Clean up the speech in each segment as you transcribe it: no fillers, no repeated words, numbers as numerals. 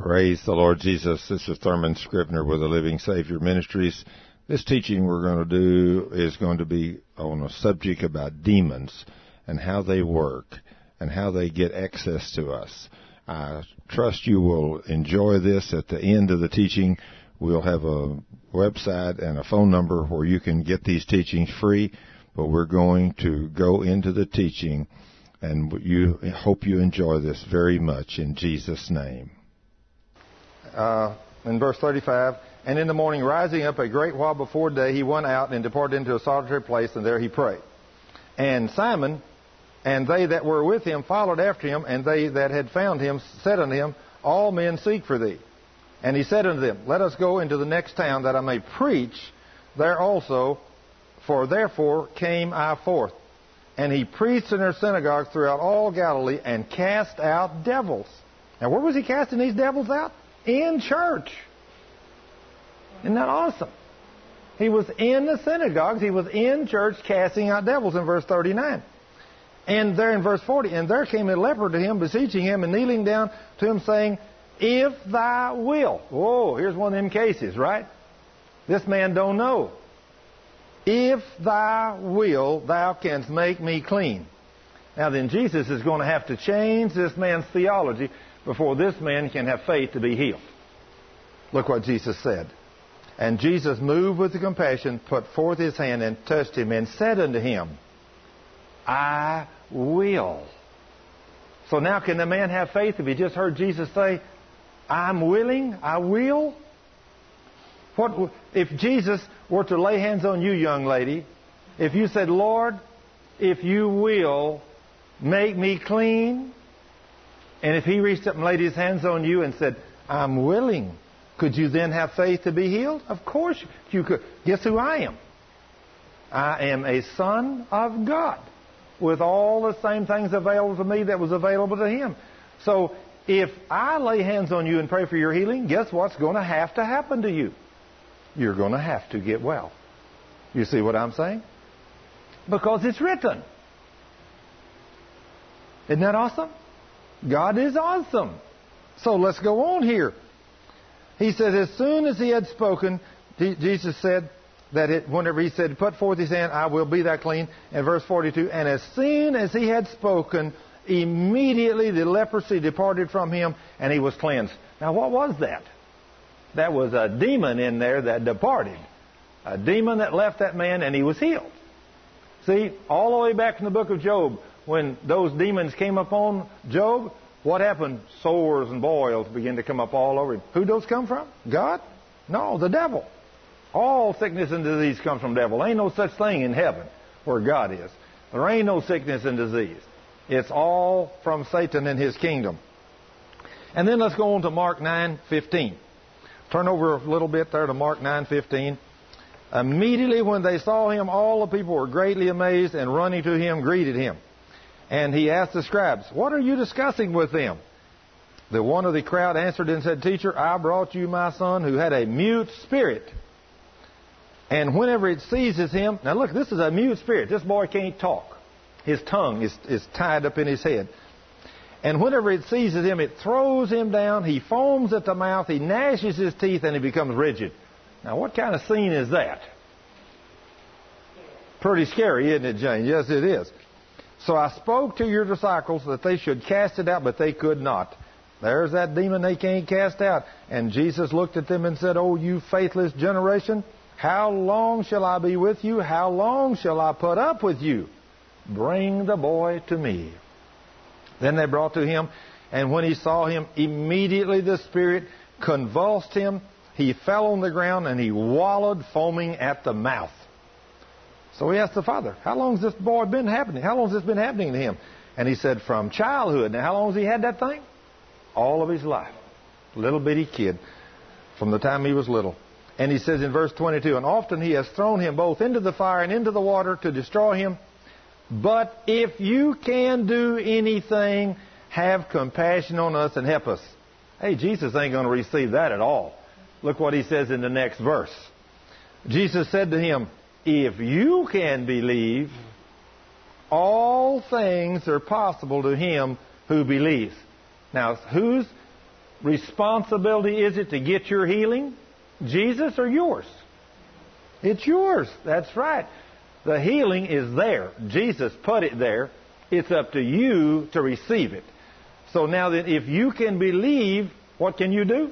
Praise the Lord Jesus. This is Thurman Scribner with the Living Savior Ministries. This teaching we're going to do is going to be on a subject about demons and how they work and how they get access to us. I trust you will enjoy this. At the end of the teaching, we'll have a website and a phone number where you can get these teachings free, but we're going to go into the teaching, and hope you enjoy this very much in Jesus' name. In verse 35, and in the morning rising up a great while before day, he went out and departed into a solitary place, and there he prayed. And Simon and they that were with him followed after him, and they that had found him said unto him, All men seek for thee. And he said unto them, Let us go into the next town, that I may preach there also, for therefore came I forth. And he preached in their synagogues throughout all Galilee, and cast out devils. Now where was he casting these devils out? In church. Isn't that awesome? He was in the synagogues. He was in church casting out devils in verse 39. And there in verse 40, and there came a leper to him, beseeching him and kneeling down to him, saying, If thou wilt. Whoa, here's one of them cases, right? This man don't know. If thou wilt, thou canst make me clean. Now then, Jesus is going to have to change this man's theology before this man can have faith to be healed. Look what Jesus said. And Jesus, moved with compassion, put forth his hand and touched him and said unto him, I will. So now can the man have faith if he just heard Jesus say, I'm willing, I will? What if Jesus were to lay hands on you, young lady, if you said, Lord, if you will, make me clean, and if he reached up and laid his hands on you and said, I'm willing, could you then have faith to be healed? Of course you could. Guess who I am? I am a son of God with all the same things available to me that was available to him. So if I lay hands on you and pray for your healing, guess what's going to have to happen to you? You're going to have to get well. You see what I'm saying? Because it's written. Isn't that awesome? God is awesome. So let's go on here. He said, as soon as he had spoken, Jesus said that whenever he said, put forth his hand, I will be thou clean. And verse 42, and as soon as he had spoken, immediately the leprosy departed from him, and he was cleansed. Now what was that? That was a demon in there that departed. A demon that left that man, and he was healed. See, all the way back in the book of Job, when those demons came upon Job, what happened? Sores and boils began to come up all over him. Who'd those come from? God? No, the devil. All sickness and disease comes from the devil. There ain't no such thing in heaven where God is. There ain't no sickness and disease. It's all from Satan and his kingdom. And then let's go on to Mark 9:15. Turn over a little bit there to Mark 9:15. Immediately when they saw him, all the people were greatly amazed, and running to him, greeted him. And he asked the scribes, What are you discussing with them? The one of the crowd answered and said, Teacher, I brought you my son who had a mute spirit. And whenever it seizes him... Now look, this is a mute spirit. This boy can't talk. His tongue is tied up in his head. And whenever it seizes him, it throws him down. He foams at the mouth. He gnashes his teeth, and he becomes rigid. Now what kind of scene is that? Pretty scary, isn't it, Jane? Yes, it is. So I spoke to your disciples that they should cast it out, but they could not. There's that demon they can't cast out. And Jesus looked at them and said, Oh, you faithless generation, how long shall I be with you? How long shall I put up with you? Bring the boy to me. Then they brought to him, and when he saw him, immediately the spirit convulsed him. He fell on the ground, and he wallowed, foaming at the mouth. So he asked the father, how long has this boy been happening? How long has this been happening to him? And he said, from childhood. Now, how long has he had that thing? All of his life. Little bitty kid. From the time he was little. And he says in verse 22, and often he has thrown him both into the fire and into the water to destroy him. But if you can do anything, have compassion on us and help us. Hey, Jesus ain't going to receive that at all. Look what he says in the next verse. Jesus said to him, if you can believe, all things are possible to him who believes. Now, who's responsibility is it to get your healing? Jesus or yours? It's yours. That's right. The healing is there. Jesus put it there. It's up to you to receive it. So now that if you can believe, what can you do?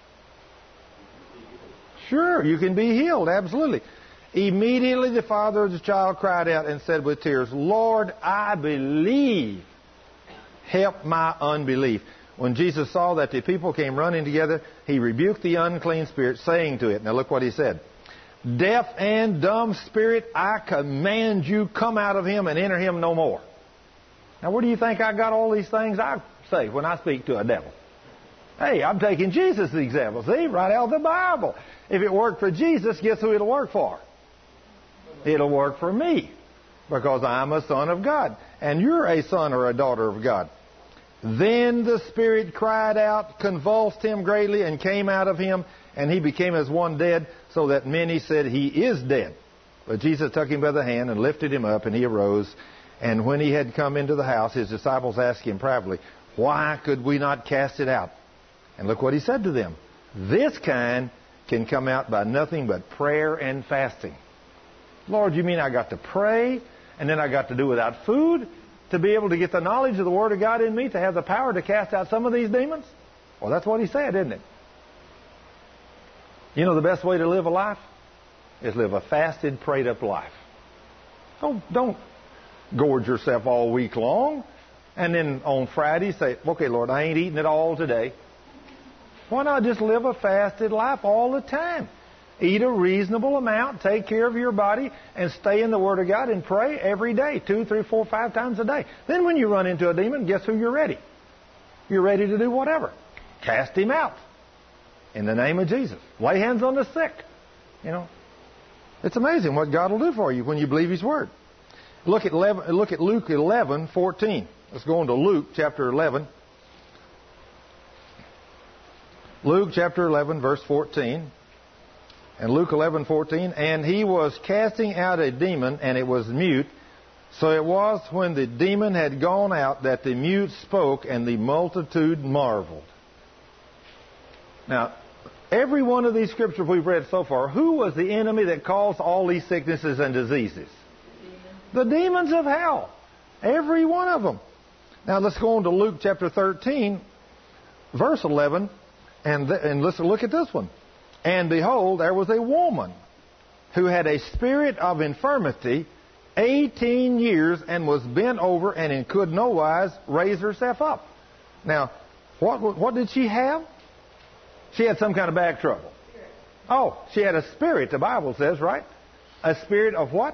Sure, you can be healed. Absolutely. Immediately the father of the child cried out and said with tears, Lord, I believe. Help my unbelief. When Jesus saw that the people came running together, he rebuked the unclean spirit, saying to it, now look what he said, deaf and dumb spirit, I command you, come out of him and enter him no more. Now where do you think I got all these things I say when I speak to a devil? Hey, I'm taking Jesus' example. See, right out of the Bible. If it worked for Jesus, guess who it'll work for? It'll work for me. Because I'm a son of God. And you're a son or a daughter of God. Then the spirit cried out, convulsed him greatly, and came out of him, and he became as one dead, so that many said, he is dead. But Jesus took him by the hand and lifted him up, and he arose. And when he had come into the house, his disciples asked him privately, why could we not cast it out? And look what he said to them. This kind can come out by nothing but prayer and fasting. Lord, you mean I got to pray, and then I got to do without food, to be able to get the knowledge of the Word of God in me, to have the power to cast out some of these demons? Well, that's what he said, isn't it? You know the best way to live a life? Is live a fasted, prayed up life. Don't gorge yourself all week long, and then on Friday say, okay, Lord, I ain't eating it all today. Why not just live a fasted life all the time? Eat a reasonable amount, take care of your body, and stay in the Word of God and pray every day, 2, 3, 4, 5 times a day. Then when you run into a demon, guess who you're ready? You're ready to do whatever. Cast him out in the name of Jesus. Lay hands on the sick. You know, it's amazing what God will do for you when you believe His Word. Look at Luke 11:14. Let's go into Luke chapter 11. Luke chapter 11, verse 14. And Luke 11:14, and he was casting out a demon, and it was mute. So it was when the demon had gone out that the mute spoke, and the multitude marveled. Now, every one of these scriptures we've read so far, who was the enemy that caused all these sicknesses and diseases? The demons of hell. Every one of them. Now let's go on to Luke chapter 13, verse 11, and let's look at this one. And behold, there was a woman who had a spirit of infirmity 18 years and was bent over and could no wise raise herself up. Now, what did she have? She had some kind of back trouble. Oh, she had a spirit, the Bible says, right? A spirit of what?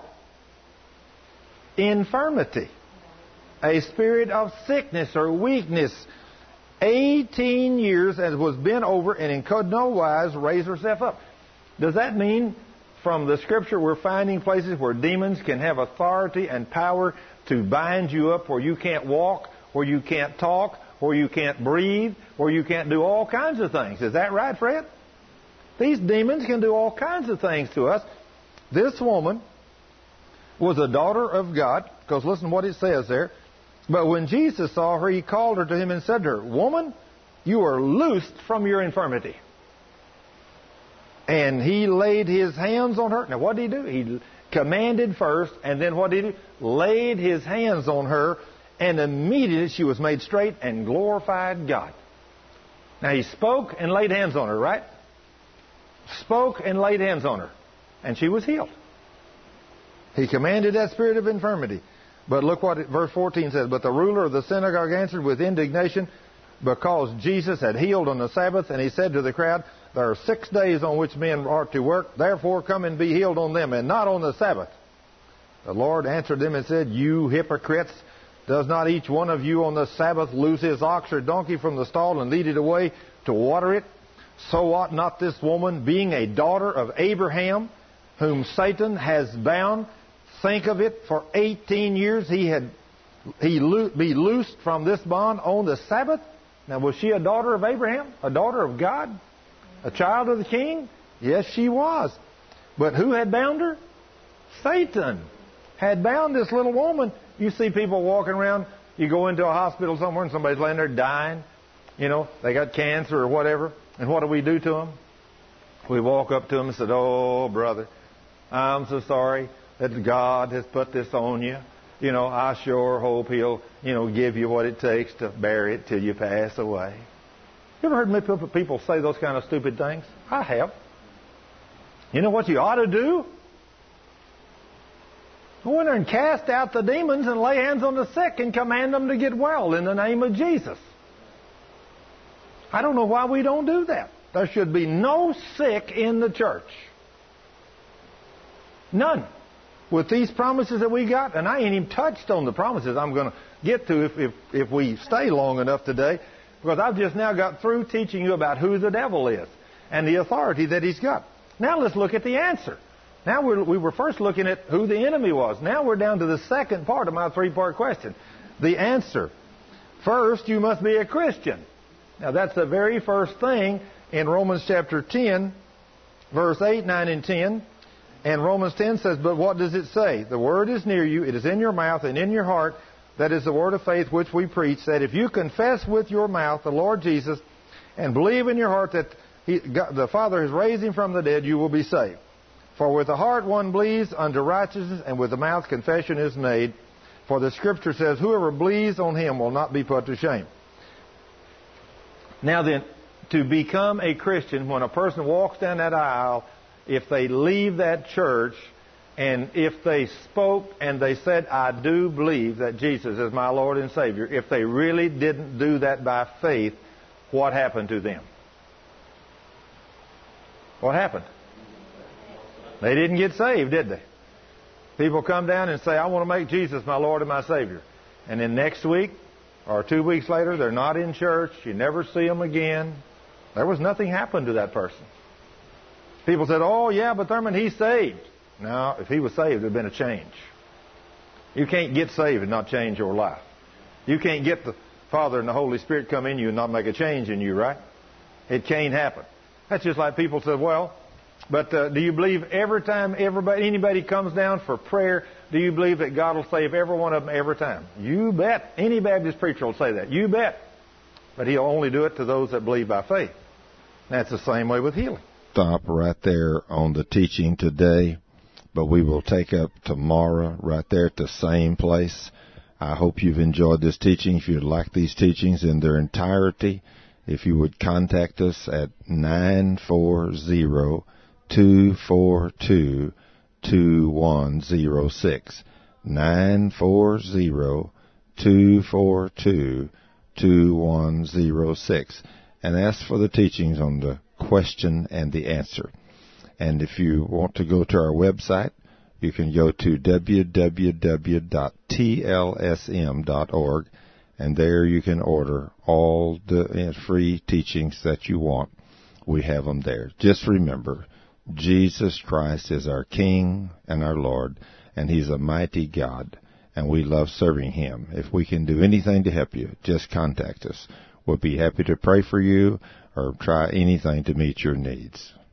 Infirmity. A spirit of sickness or weakness. 18 years and was bent over and in could no wise raise herself up. Does that mean from the Scripture we're finding places where demons can have authority and power to bind you up where you can't walk, where you can't talk, where you can't breathe, where you can't do all kinds of things? Is that right, Fred? These demons can do all kinds of things to us. This woman was a daughter of God, because listen to what it says there. But when Jesus saw her, He called her to Him and said to her, Woman, you are loosed from your infirmity. And He laid His hands on her. Now what did He do? He commanded first, and then what did He do? Laid His hands on her, and immediately she was made straight and glorified God. Now He spoke and laid hands on her, right? Spoke and laid hands on her. And she was healed. He commanded that spirit of infirmity. But look what verse 14 says. But the ruler of the synagogue answered with indignation because Jesus had healed on the Sabbath. And he said to the crowd, there are 6 days on which men are to work. Therefore come and be healed on them, and not on the Sabbath. The Lord answered them and said, You hypocrites, does not each one of you on the Sabbath loose his ox or donkey from the stall and lead it away to water it? So ought not this woman, being a daughter of Abraham, whom Satan has bound, think of it, for 18 years he be loosed from this bond on the Sabbath? Now, was she a daughter of Abraham? A daughter of God? A child of the King? Yes, she was. But who had bound her? Satan had bound this little woman. You see people walking around. You go into a hospital somewhere and somebody's laying there dying. they got cancer or whatever. And what do we do to them? We walk up to them and say, "Oh, brother, I'm so sorry that God has put this on you. I sure hope He'll, give you what it takes to bear it till you pass away." You ever heard people say those kind of stupid things? I have. You know what you ought to do? Go in there and cast out the demons and lay hands on the sick and command them to get well in the name of Jesus. I don't know why we don't do that. There should be no sick in the church. None. With these promises that we got, and I ain't even touched on the promises I'm going to get to if we stay long enough today, because I've just now got through teaching you about who the devil is and the authority that he's got. Now let's look at the answer. Now we were first looking at who the enemy was. Now we're down to the second part of my three-part question. The answer. First, you must be a Christian. Now that's the very first thing in Romans chapter 10, verse 8, 9, and 10. And Romans 10 says, "But what does it say? The word is near you, it is in your mouth and in your heart. That is the word of faith which we preach, that if you confess with your mouth the Lord Jesus and believe in your heart that the Father has raised Him from the dead, you will be saved. For with the heart one believes unto righteousness, and with the mouth confession is made. For the Scripture says, whoever believes on Him will not be put to shame." Now then, to become a Christian, when a person walks down that aisle, if they leave that church, and if they spoke and they said, "I do believe that Jesus is my Lord and Savior," if they really didn't do that by faith, what happened to them? What happened? They didn't get saved, did they? People come down and say, "I want to make Jesus my Lord and my Savior." And then next week or 2 weeks later, they're not in church. You never see them again. There was nothing happened to that person. People said, "Oh, yeah, but Thurman, he's saved." No, if he was saved, there would have been a change. You can't get saved and not change your life. You can't get the Father and the Holy Spirit come in you and not make a change in you, right? It can't happen. That's just like people said, "Well, but do you believe every time anybody comes down for prayer, do you believe that God will save every one of them every time?" You bet. Any Baptist preacher will say that. You bet. But He'll only do it to those that believe by faith. That's the same way with healing. Stop right there on the teaching today, but we will take up tomorrow right there at the same place. I hope you've enjoyed this teaching. If you'd like these teachings in their entirety, if you would contact us at 940-242-2106. 940-242-2106. And ask for the teachings on the question and the answer. And if you want to go to our website, you can go to www.tlsm.org, and there you can order all the free teachings that you want. We have them there. Just remember, Jesus Christ is our King and our Lord, and He's a mighty God, and we love serving Him. If we can do anything to help you, just contact us. We'll be happy to pray for you or try anything to meet your needs.